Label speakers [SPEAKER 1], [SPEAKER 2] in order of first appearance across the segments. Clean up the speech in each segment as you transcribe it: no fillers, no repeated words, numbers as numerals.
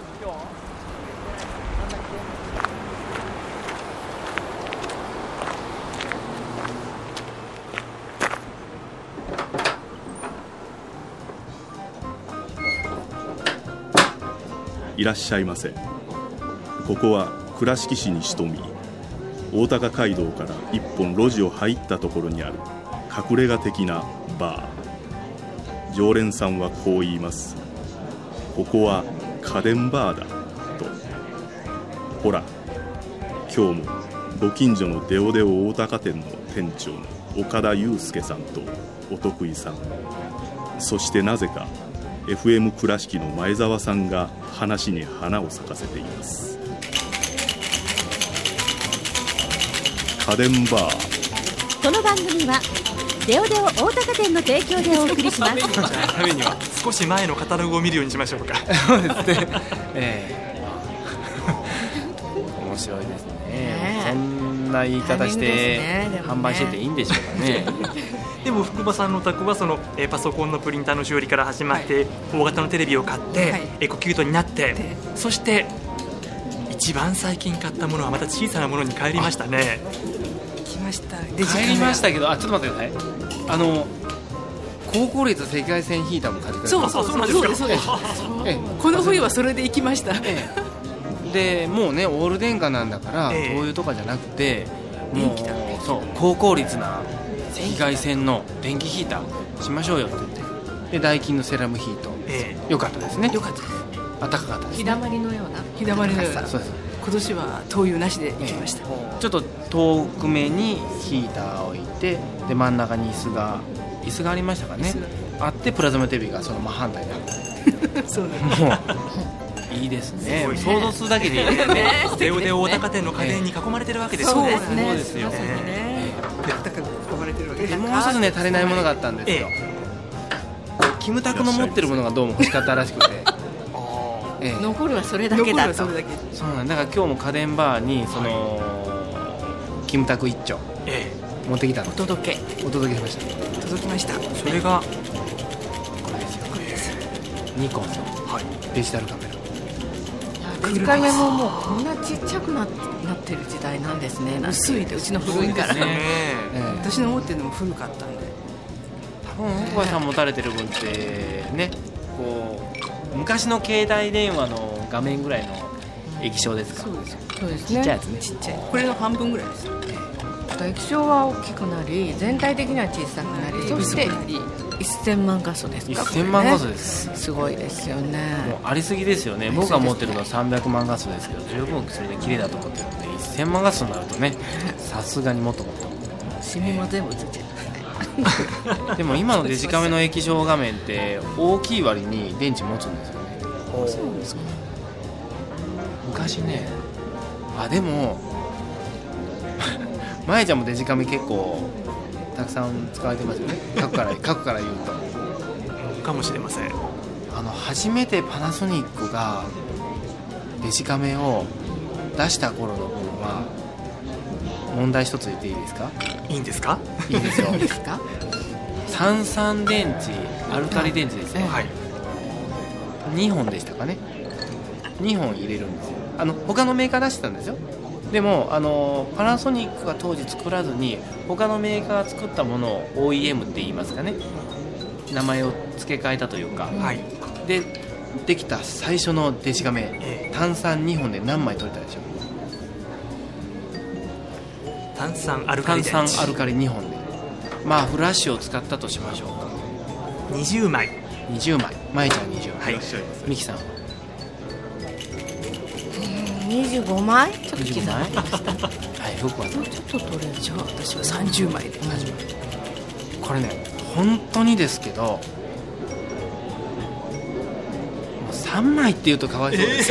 [SPEAKER 1] いらっしゃいませ。ここは倉敷市に潜み、大高街道から一本路地を入ったところにある隠れ家的なバー。常連さんはこう言います。ここは家電バーだと。ほら、今日もご近所のデオデオ大高店の店長の岡田祐介さんとお得意さん、そしてなぜかFM 倉敷の前澤さんが話に花を咲かせています。家電バー。
[SPEAKER 2] この番組はデオデオ大高店の提供でお送りします。
[SPEAKER 3] ためには少し前のカタログを見るようにしましょうか。
[SPEAKER 4] そうですね。面白いですね。そんな言い方して販売してていいんでしょうかね。
[SPEAKER 3] でも福場さんのお宅はそのパソコンのプリンターの修理から始まって、大型のテレビを買って、エコキュートになって、そして一番最近買ったものはまた小さなものに帰りましたね。
[SPEAKER 5] 来ました。
[SPEAKER 4] 帰りましたけど、ちょっと待ってください。高効率赤外線ヒーターも買ってくれた。
[SPEAKER 3] そうなんですか。
[SPEAKER 5] この冬はそれで行きました。
[SPEAKER 4] でもうね、オール電化なんだから、灯油とかじゃなくて、
[SPEAKER 5] 電気だね。
[SPEAKER 4] そう、高効率な赤外線の電気ヒーターしましょうよって言って、でダイキンのセラムヒート、よかったですね。
[SPEAKER 5] よかったです。
[SPEAKER 4] 暖かかったです、ね。
[SPEAKER 2] 日だまりのような。
[SPEAKER 5] 日だまりのような。
[SPEAKER 4] そうです。
[SPEAKER 5] 今年は灯油なしで行きました。
[SPEAKER 4] ちょっと遠くめにヒーターを置いて、で真ん中に椅子がありましたかね。あってプラズマテレビがその真反対にある。
[SPEAKER 5] そうなんです。
[SPEAKER 4] もういいですね。想像するだけでいいですね。
[SPEAKER 3] デオデオ大高店の家電に囲まれてるわけですよね。
[SPEAKER 4] そうですよ。
[SPEAKER 5] だから囲まれてるわけで。
[SPEAKER 4] もう一つね、足りないものがあったんですよ。キムタクの持ってるものがどうも欲しかったらしくて。
[SPEAKER 2] 残るはそれだけだと。
[SPEAKER 4] そうなんだから今日も家電バーにその、キムタク一丁持ってきたの。お届けしました。
[SPEAKER 5] 届きました。
[SPEAKER 3] それが
[SPEAKER 4] これですよ。ニコンのデジタルカメラ。
[SPEAKER 2] デジカメももうこんなちっちゃくなってる時代なんですね。
[SPEAKER 5] 薄いで、うちの古いからね。私の持ってるのも古かったんで。
[SPEAKER 4] 多分奥歯さん持たれてる分ってね、こう昔の携帯電話の画面ぐらいの液晶ですか。
[SPEAKER 2] そうですね。
[SPEAKER 4] ちっちゃいやつね。
[SPEAKER 5] ちっちゃい。これの半分ぐらいです。
[SPEAKER 2] 液晶は大きくなり、全体的には小さくなり、そして1000万画素ですか。
[SPEAKER 4] 1000万画素です。
[SPEAKER 2] すごいですよね。
[SPEAKER 4] もうありすぎですよね。僕が持ってるのは300万画素ですけど、十分それで綺麗だと思ってるので、1000万画素になるとね、さすがにもっともっと
[SPEAKER 2] シミも全部ついてる。
[SPEAKER 4] でも今のデジカメの液晶画面って大きい割に電池持つんですよね。
[SPEAKER 2] そうですか。
[SPEAKER 4] 昔ね、でもまえちゃんもデジカメ結構たくさん使われてますよね。過去から言うと
[SPEAKER 3] かもしれません。
[SPEAKER 4] 初めてパナソニックがデジカメを出した頃のものは、問題一つ言っていいですか。
[SPEAKER 3] いいんですか。
[SPEAKER 4] いいですよ。
[SPEAKER 2] いいですか。
[SPEAKER 4] 三々電池、アルカリ電池ですね。2本でしたかね。2本入れるんですよ。他のメーカー出してたんですよ。でもパナソニックが当時作らずに他のメーカーが作ったものを OEM って言いますかね、名前を付け替えたというか、でできた最初のデジカメ、単3 2本で何枚撮れたでしょう。
[SPEAKER 3] 単3アルカリ
[SPEAKER 4] 2本で、フラッシュを使ったとしましょうか。
[SPEAKER 3] 20枚。
[SPEAKER 4] まえちゃん20枚、ミキさん
[SPEAKER 2] 25枚ちょっと刻みました。
[SPEAKER 4] 僕は
[SPEAKER 2] ちょっと取れる。じゃあ私は30枚で。
[SPEAKER 4] これね、本当にですけど、もう3枚って言うとかわいそうです。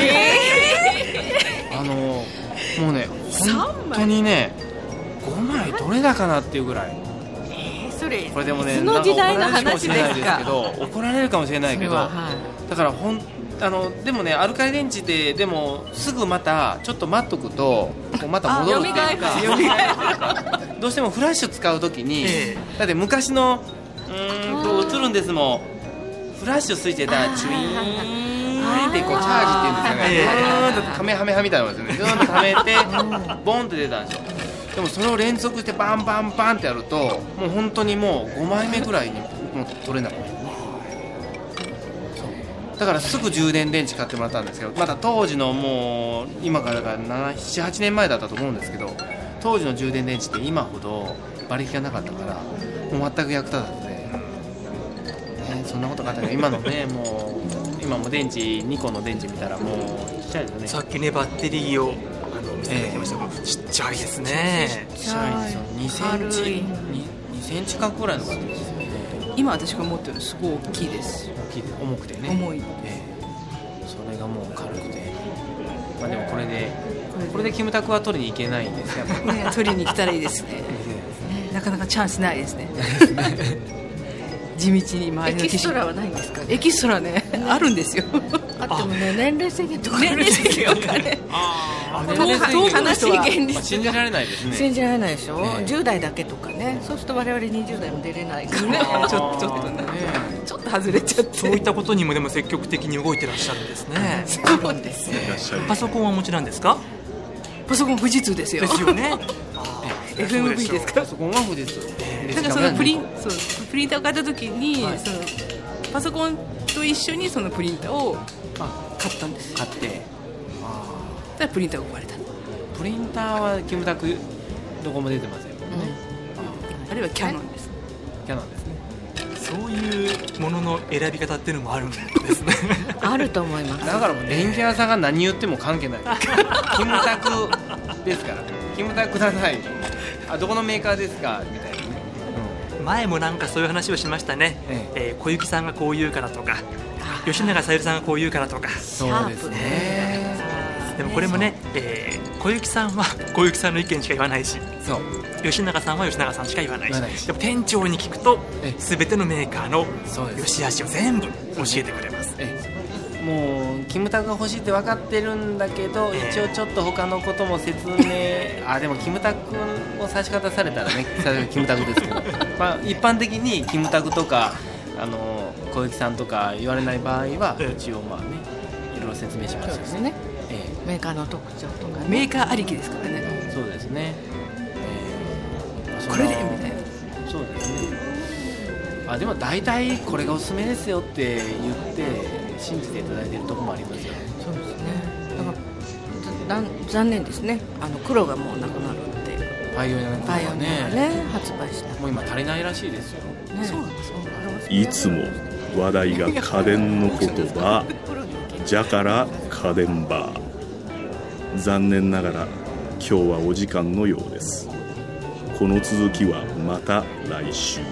[SPEAKER 4] もうね、本当にね、5枚どれだかなっていうぐらい。これでもね、
[SPEAKER 2] その時代の話ですか。
[SPEAKER 4] 怒られるかもしれないけど、だからでもね、アルカリ電池ででもすぐまたちょっと待っとくとまた戻るっていうか、どうしてもフラッシュ使うときに、だって昔の映るんですもん、フラッシュついてたらチュイーンってこうチャージっていうんですかね、ずーんとカメハメハみたいなものですよね。ずーんと溜めてボンって出たんですよ。でもそれを連続してバンバンバンってやるともう本当にもう5枚目ぐらいにもう取れなくなる。だからすぐ充電電池買ってもらったんですけど、また当時のもう今からだから7、8年前だったと思うんですけど、当時の充電電池って今ほど馬力がなかったからもう全く役立たずで、そんなことがあったけど今のねもう今も電池2個の電池見たらもうちっちゃいですよね。
[SPEAKER 3] さっきねバッテリーを見せていただきましたけど、ちっちゃいですね。
[SPEAKER 4] ちっちゃいですよ。2センチ角ぐらいのバッテリーですよね。
[SPEAKER 5] 今私が持ってるのすごい大きいです。
[SPEAKER 4] 大きいで重くてね。
[SPEAKER 5] 重い。
[SPEAKER 4] それがもう軽くて、まあでもこれでキムタクは取りに行けないんですよ。
[SPEAKER 5] ね、取りに来たらいいですね。なかなかチャンスないですね。地道に周りの
[SPEAKER 2] エキストラはないんですかね。
[SPEAKER 5] エキストラねあるんですよ。
[SPEAKER 2] あってもね年齢制限とか
[SPEAKER 5] 年齢制限とかね。
[SPEAKER 2] 悲しい現実が
[SPEAKER 4] 信じられないですね。
[SPEAKER 2] 信じられないでしょ、10代だけとかね。そうすると我々20代も出れないからね。
[SPEAKER 5] ちょっと外れちゃって。
[SPEAKER 3] そういったことにもでも積極的に動いてらっしゃるんですね。
[SPEAKER 5] そうですね。
[SPEAKER 3] パソコンはお持ちなんですか？
[SPEAKER 5] パソコン富士通ですよ。
[SPEAKER 3] ですよね。
[SPEAKER 5] FMV ですか？
[SPEAKER 4] パソコンは富士通。
[SPEAKER 5] だからそのプリンターを買った時に、そのパソコンと一緒にそのプリンターを買ったんです。
[SPEAKER 4] 買って。
[SPEAKER 5] だからプリンターが壊れた。
[SPEAKER 4] プリンターはキムタクどこも出てますよね。
[SPEAKER 5] あるいはキャノンです。
[SPEAKER 4] キャノンですね。
[SPEAKER 3] そういうものの選び方っていうのもあるんですね。
[SPEAKER 2] あると思います。
[SPEAKER 4] だからもう電気屋さんが何言っても関係ない。キムタクですから。キムタクください。どこのメーカーですかみたいなね。
[SPEAKER 3] 前もなんかそういう話をしましたね。小雪さんがこう言うからとか、吉永小百合さんがこう言うからとか。
[SPEAKER 4] そうですね。
[SPEAKER 3] でもこれもね、小雪さんは小雪さんの意見しか言わないし、吉永さんは吉永さんしか言わないし、でも店長に聞くと全てのメーカーの良し悪しを全部教えてくれます。
[SPEAKER 4] もうキムタクが欲しいって分かってるんだけど、一応ちょっと他のことも説明でもキムタクを差し方されたらねキムタクですけど、まあ、一般的にキムタクとか小雪さんとか言われない場合は一応まあねいろいろ説明しますよね。
[SPEAKER 2] メーカーの特徴とか、ね、
[SPEAKER 5] メーカーありきですからね。
[SPEAKER 4] そうですね。
[SPEAKER 5] これでみたいな。
[SPEAKER 4] そうですね。でも大体これがおすすめですよって言って信じていただいているところもありますよ。
[SPEAKER 2] そうですね。だから残念ですね。黒がもうなくなるって。
[SPEAKER 4] パイオニアの黒がね
[SPEAKER 2] 発売した。
[SPEAKER 4] もう今足りないらしいですよ。
[SPEAKER 2] そうなんです。
[SPEAKER 1] いつも話題が家電の言葉じゃから家電バー。残念ながら今日はお時間のようです。この続きはまた来週。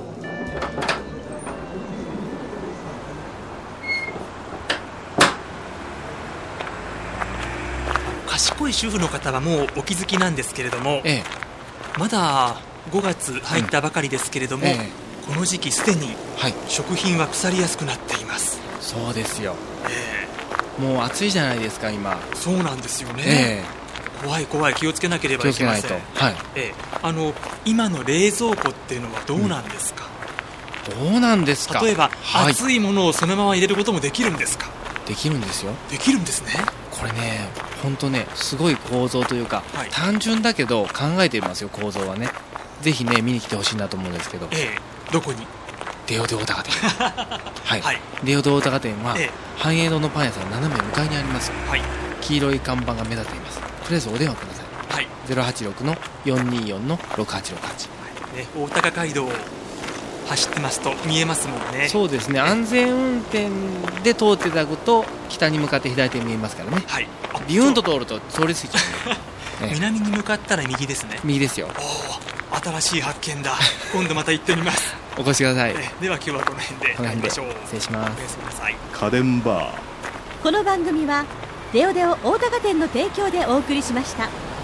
[SPEAKER 3] 賢い主婦の方はもうお気づきなんですけれども、まだ5月入ったばかりですけれども、この時期すでに食品は腐りやすくなっています。
[SPEAKER 4] そうですよ。もう暑いじゃないですか今。
[SPEAKER 3] そうなんですよね。怖い気をつけなければいけません。今の冷蔵庫っていうのはどうなんですか？
[SPEAKER 4] どうなんですか？
[SPEAKER 3] 例えば、熱いものをそのまま入れることもできるんですか？
[SPEAKER 4] できるんですよ。
[SPEAKER 3] できるんですね。
[SPEAKER 4] これね本当ねすごい構造というか、単純だけど考えていますよ構造はね。ぜひね見に来てほしいなと思うんですけど、
[SPEAKER 3] どこに？
[SPEAKER 4] デオデ大高店デオデ大高店は、繁栄堂のパン屋さん斜め向かいにあります。黄色い看板が目立っています。とりあえずお電話ください。086-424-6868。
[SPEAKER 3] 大高街道を走ってますと見えますもんね。
[SPEAKER 4] そうですね。安全運転で通っていただくと北に向かって左手に見えますからね。ビューンと通ると通り過ぎちゃう、
[SPEAKER 3] 南に向かったら右ですね。
[SPEAKER 4] 右ですよ。
[SPEAKER 3] 新しい発見だ。今度また行ってみます。
[SPEAKER 4] お越しください。
[SPEAKER 3] では今日はこの辺で帰りましょう。
[SPEAKER 4] 失礼します。
[SPEAKER 3] おやすみなさい。
[SPEAKER 1] 家電バー。
[SPEAKER 6] この番組はデオデオ大高店の提供でお送りしました。